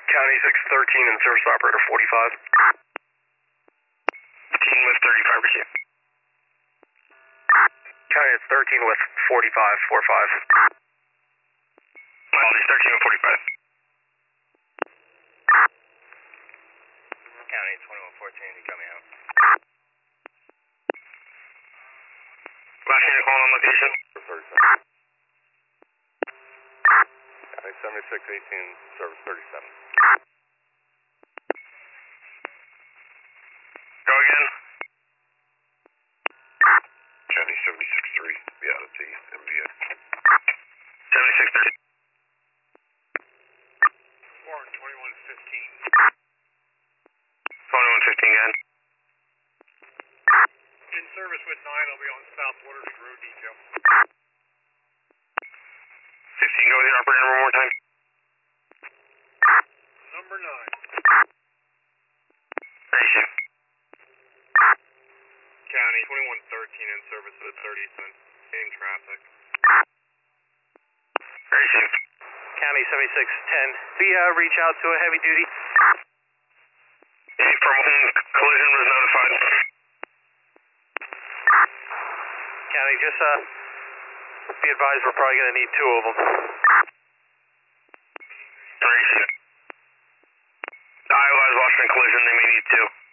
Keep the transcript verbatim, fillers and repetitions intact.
County six thirteen and service operator forty-five. fifteen with thirty-five, receive. County it's thirteen with forty-five, four five. Apologies, thirteen with forty-five. County twenty-one fourteen, you coming out. Last unit calling on location. thirty-seven. County seventy-six eighteen, service thirty-seven. Go again. County seventy-six three, be out of the M V S. seventy-six thirty. Four twenty-one fifteen. twenty-one fifteen, again. In service with nine, I'll be on South Waters Road detail. fifteen, go with your operator number one more time. Number nine. Ready, shoot. County twenty-one thirteen in service with thirty-seven in traffic. Ready, shoot. County seventy-six ten, we uh, reach out to a heavy duty. A from whom collision was notified. County, just uh, be advised we're probably going to need two of them. Ready, shoot. Iowa's lost in collision, they may need two.